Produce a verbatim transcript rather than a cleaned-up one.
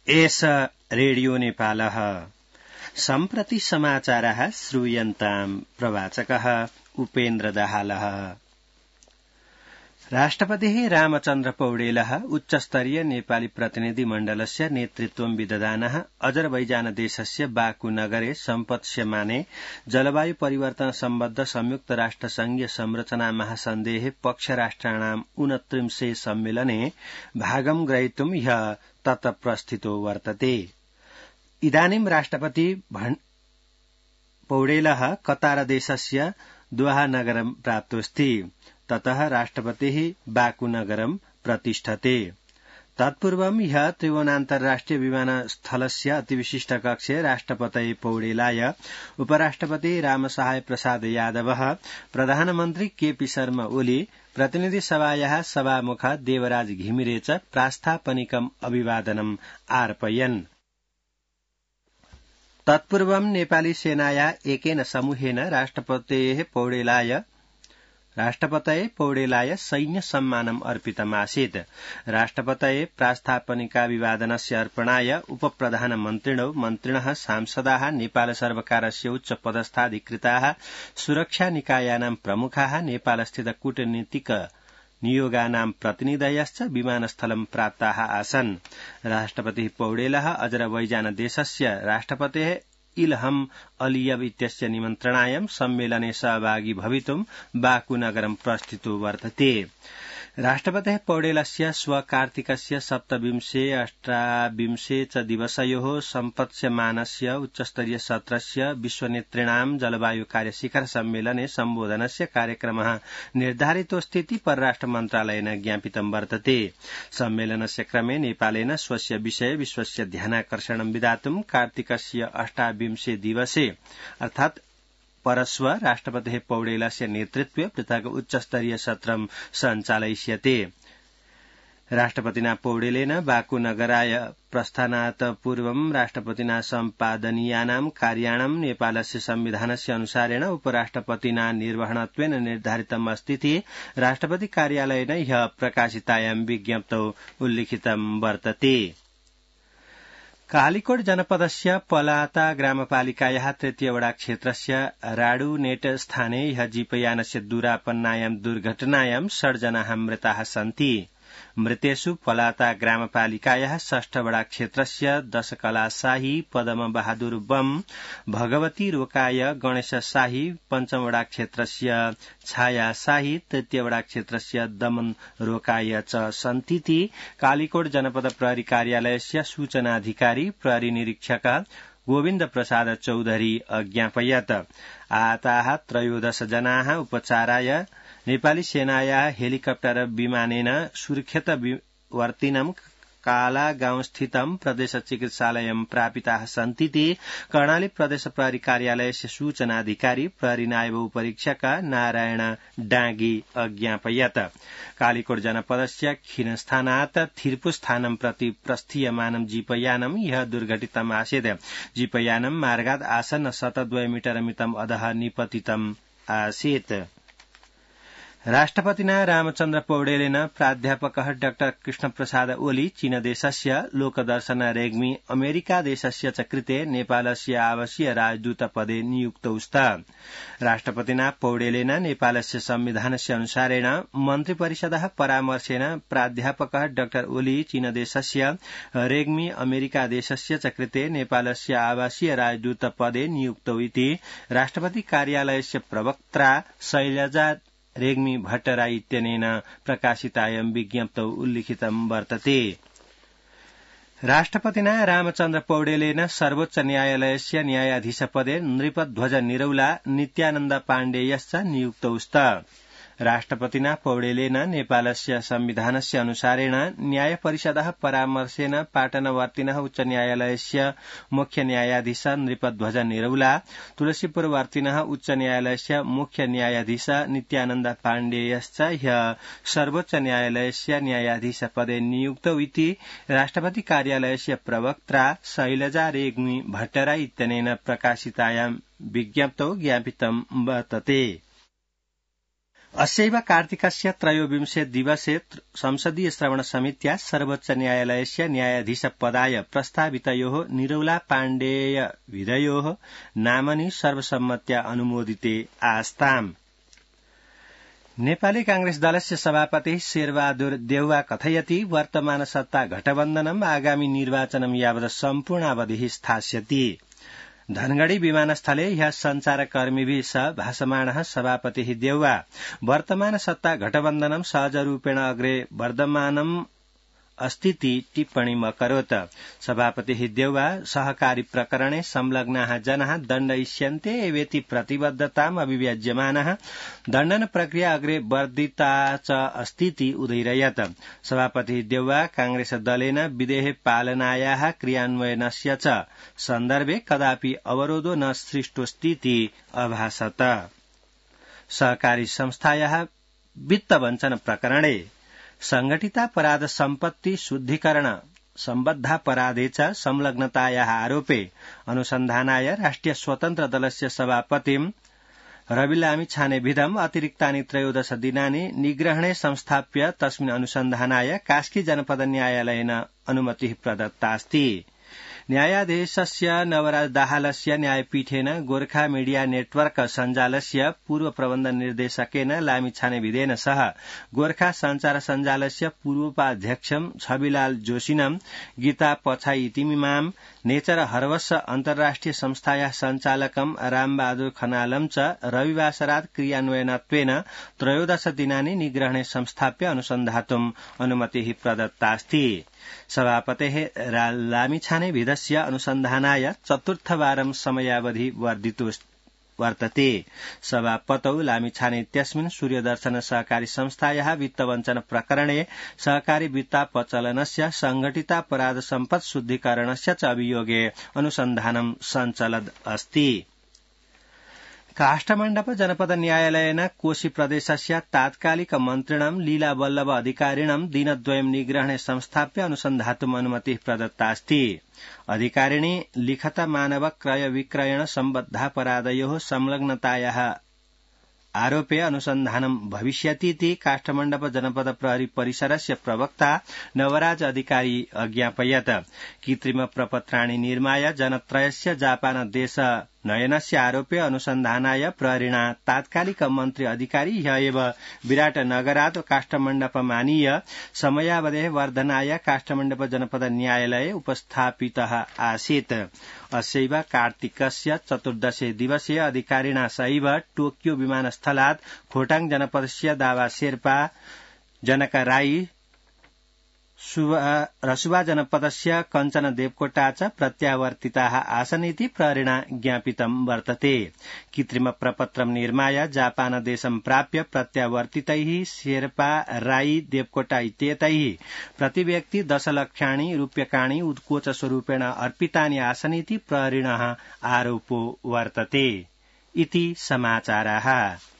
एष रेडियो नेपालः सम्प्रति समाचारः श्रूयन्ताम् प्रवाचकः उपेन्द्र दाहालः। राष्ट्रपतिः रामचन्द्र पौडेलः उच्चस्तरीय नेपाली प्रतिनिधिमण्डलस्य नेतृत्वं विदधानः अजरबैजान देशस्य बाकु नगरे सम्पत्स्यमाने जलवायु परिवर्तन सम्बद्ध संयुक्त राष्ट्र संघीय संरचना महासन्धेः पक्षराष्ट्राणाम् ऊनत्रिंशे सम्मेलने भागं ग्रहीतुं ह्यः तत्र प्रस्थितो वर्तते। इदानीं राष्ट्रपति पौडेलः कतार देशस्य दोहा नगरं प्राप्तोऽस्ति। ततः राष्ट्रपतिः बाकु नगरं प्रतिष्ठते। तत्पूर्वं ह्यः त्रिभुवनान्तर्राष्ट्रिय विमानस्थलस्य अतिविशिष्ट कक्षे राष्ट्रपतये पौडेलाय उपराष्ट्रपति रामसहाय प्रसाद यादवः, प्रधानमन्त्री केपी शर्मा ओली, प्रतिनिधि सभायाः सभामुख देवराज घिमिरे च प्रास्तापनिकम् अभिवादनम् आर्पयन्। तत्पूर्वं नेपाली सेनायाः एकेन समूहेन राष्ट्रपतेः पौडेलाय राष्ट्रपतये पौडेलाय सैन्य सम्मानम् अर्पितमासीत्। राष्ट्रपतये प्रास्तापनिकाभिवादनस्य अर्पणाय उपप्रधानमन्त्रिणो मन्त्रिणः, सांसदाः, नेपाल सर्वकारस्य उच्च पदस्थाधिकृताः, सुरक्षा निकायानां प्रमुखाः, नेपालस्थित कूटनीतिक नियोगानां प्रतिनिधयश्च विमानस्थलं प्राप्ताः आसन्। राष्ट्रपतिः पौडेलः अजरबैजान देशस्य राष्ट्रपतेः इल्हम अलियव इत्यस्य निमन्त्रणाय सम्मेलने सहभागी भवितुं बाकु नगरं प्रस्थितो वर्तते। राष्ट्रपतेः पौडेलस्य श्व कार्तिकस्य सप्तविंशे अष्टाविंशे च दिवसयोः सम्पत्स्यमानस्य उच्चस्तरीय सत्रस्य विश्वनेतृणां जलवायु कार्यशिखर सम्मेलने सम्बोधनस्य कार्यक्रमः निर्धारितोऽस्तीति परराष्ट्र मन्त्रालयेन ज्ञापितं वर्तते। सम्मेलनस्य क्रमे नेपालेन स्वस्य विषये विश्वस्य ध्यानाकर्षणं विधातुं कार्तिकस्य अष्टाविंशे दिवसे अर्थात् परश्व राष्ट्रपतिः पौडेलस्य नेतृत्वे पृथक् उच्चस्तरीय सत्रं सञ्चालयिष्यते। राष्ट्रपतिना पौडेलेन बाकु नगराय प्रस्थानात् पूर्वं राष्ट्रपतिना सम्पादनीयानां कार्याणां नेपालस्य संविधानस्य अनुसारेण उपराष्ट्रपतिना निर्वहणत्वेन निर्धारितम् अस्तीति राष्ट्रपति कार्यालयेन ह्यः प्रकाशितायां विज्ञप्तौ उल्लिखितं वर्तते। कालीकोट जनपदस्य पलाता ग्रामपालिकायाः तृतीयवडा क्षेत्रस्य राडुनेट स्थाने ह्यः जीपयानस्य दूरापन्नायां दुर्घटनायां षड् जनाः मृताः सन्ति। मृतेषु पलाता ग्रामपालिकायाः षष्ठवडा क्षेत्रस्य दशकला शाही, पदम बहादुर बम, भगवती रोकाय, गणेश शाही, पञ्चमवडा क्षेत्रस्य छाया शाही, तृतीयवडा क्षेत्रस्य दमन रोकाय च सन्तीति कालीकोट जनपद प्रहरी कार्यालयस्य सूचनाधिकारी प्रहरी निरीक्षक गोविन्द प्रसाद चौधरी अज्ञापयत्। आताः त्रयोदश जनाः उपचाराय नेपाली सेनायाः हेलिकप्टर विमानेन सुरक्षितवर्तिनं काला गाउँस्थितं प्रदेश चिकित्सालयं प्रापिताः सन्तीति कर्णाली प्रदेश प्रहरी कार्यालयस्य सूचनाधिकारी प्रहरी नायब उपरीक्षक नारायण डाँगी अज्ञापयत्। कालीकोट जनपदस्य खिनस्थानात् थिर्पु स्थानं प्रति प्रस्थीयमानं जीपयानं ह्यः दुर्घटितम् आसीत्। जीपयानं मार्गात् आसन्न शतद्वय मीटरमितम् अधः निपतितम् आसीत्। राष्ट्रपतिना रामचन्द्र पौडेलेन प्राध्यापकः डाक्टर कृष्णप्रसाद ओली चीनदेशस्य लोकदर्शन रेग्मी अमेरिकादेशस्य च कृते नेपालस्य आवासीय राजदूतपदे नियुक्तौ स्तः। राष्ट्रपतिना पौडेलेन नेपालस्य संविधानस्य अनुसारेण मन्त्रिपरिषदः परामर्शेन प्राध्यापकः डाक्टर ओली चीनदेशस्य रेग्मी अमेरिकादेशस्य च कृते नेपालस्य आवासीय राजदूतपदे नियुक्तौ इति राष्ट्रपति कार्यालयस्य प्रवक्त्रा शैलजा रेग्मी भट्टराई इत्यनेन प्रकाशितायां विज्ञप्तौ उल्लिखितं वर्तते। राष्ट्रपतिना रामचन्द्र पौडेलेन सर्वोच्च न्यायालयस्य न्यायाधीशपदे नृपध्वज निरौला नित्यानन्द पाण्डेयश्च नियुक्तौ स्तः। राष्ट्रपतिना पौडेलेन नेपालस्य संविधानस्य अनुसारेण न्यायपरिषदः परामर्शेन पाटनवर्तिनः उच्च न्यायालयस्य मुख्य न्यायाधीश नृपध्वज निरौला, तुलसीपुरवर्तिनः उच्च न्यायालयस्य मुख्य न्यायाधीश नित्यानन्द पाण्डेयश्च ह्यः सर्वोच्च न्यायालयस्य न्यायाधीशपदे नियुक्तौ इति राष्ट्रपति कार्यालयस्य प्रवक्त्रा शैलजा रेग्मी भट्टराई इत्यनेन प्रकाशितायां विज्ञप्तौ ज्ञापितं वर्तते। अस्यैव कार्तिकस्य त्रयोविंशे दिवसे संसदीय श्रवण समित्या सर्वोच्च न्यायालयस्य न्यायाधीशपदाय प्रस्तावितयोः निरौला पाण्डेय विधयोः नामनि सर्वसम्मत्या अनुमोदिते आस्ताम्। नेपाली कांग्रेस दलस्य सभापति शेरबहादुर देउवा कथयति वर्तमान सत्ता गठबन्धनम् आगामी निर्वाचनम् यावत् सम्पूर्णावधिः स्थास्यति। धनगढ़ी विमानस्थले ह्यः संचारकर्मीभिः सह भाषमाणः सभापतिः देउवा वर्तमान सत्ता गठबन्धनम् सहजरूपेण अग्रे वर्धमानम् अस्तीति टिप्पणीम् अकरोत्। सभापतिः देउवा सहकारी प्रकरणे संलग्नाः जनाः दण्डयिष्यन्ते एवेति प्रतिबद्धताम् अभिव्यज्यमानः दण्डन प्रक्रिया अग्रे वर्धिता च अस्तीति उदयिरयत्। सभापतिः देउवा कांग्रेस दलेन विधेय पालनायाः क्रियान्वयनस्य च सन्दर्भे कदापि अवरोधो न सृष्टोस्तीति अभासत। सहकारी संस्थायाः वित्तवञ्चन प्रकरणे संघटितापराध सम्पत्ति शुद्धीकरण सम्बद्धापराधे च संलग्नतायाः आरोपे अनुसन्धानाय राष्ट्रिय स्वतन्त्र दलस्य सभापतिम् रवि लामिछानेविधम् अतिरिक्तानि त्रयोदश दिनानि निग्रहणे संस्थाप्य तस्मिन् अनुसन्धानाय कास्की जनपद न्यायालयेन अनुमतिः प्रदत्तास्ति। न्यायाधीशस्य नवराज दाहालस्य न्यायपीठेन गोर्खा मीडिया नेटवर्क सञ्जालस्य पूर्व प्रबन्ध निर्देशकेन लामिछानेविधेन सह गोर्खा संचार सञ्जालस्य पूर्वोपाध्यक्षं छविलाल जोशिनं गीता पछाई तिमिमाम नेचर हर्वस अन्तर्राष्ट्रिय संस्थायाः सञ्चालकं रामबहादुर खनालम च रविवासरात् क्रियान्वयनत्वेन त्रयोदश दिनानि निग्रहणे संस्थाप्य अनुसन्धातुम् अनुमतिः प्रदत्तास्ति। सभापतेः लामिछानेविधस्य अनुसन्धानाय चतुर्थवारं समयावधि वर्धितो वर्तते। सभापतौ लामिछाने इत्यस्मिन् सूर्यदर्शन सहकारी संस्थायाः वित्तवञ्चन प्रकरणे सहकारी वित्तापचलनस्य संघटितापराध सम्पत् शुद्धीकरणस्य च अभियोगे अनुसन्धानं सञ्चलद् अस्ति। काष्ठमण्डप जनपद न्यायालयेन कोशी प्रदेशस्य तात्कालिक मन्त्रिणं लीला वल्लभ अधिकारिणं दिनद्वयं निग्रहणे संस्थाप्य अनुसन्धातुम् अनुमतिः प्रदत्तास्ति। अधिकारिणी लिखत मानव क्रय विक्रयण सम्बद्धापराधयोः संलग्नतायाः आरोपे अनुसन्धानं भविष्यतीति काष्ठमण्डप जनपद प्रहरी परिसरस्य प्रवक्ता नवराज अधिकारी अज्ञापयत्। कृत्रिम प्रपत्राणि निर्माय जनत्रयस्य जापान देश नयनस्य आरोपे अनुसन्धानाय प्रहरीणा तात्कालिक मन्त्री अधिकारी ह्य एव विराटनगरात् काष्ठमण्डपमानीय समयावधेः वर्धनाय काष्ठमण्डप जनपद न्यायालये उपस्थापितः आसीत्। अस्यैव कार्तिकस्य चतुर्दशे दिवसे अधिकारिणा सहैव टोकियो विमानस्थलात् खोटाङ जनपदस्य दावा शेर्पा जनक राई रसुवा जनपदस्य कञ्चन देवकोटा च प्रत्यावर्तिताः आसन् इति प्रहरीणा ज्ञापितं वर्तते। कृत्रिम प्रपत्रं निर्माय जापान देशं प्राप्य प्रत्यावर्तितैः शेर्पा राई देवकोटा इत्येतैः प्रतिव्यक्ति दशलक्षाणि रूप्यकाणि उत्कोचस्वरूपेण अर्पितानि आसन् इति प्रहरीणः आरोपो वर्तते। इति समाचाराः।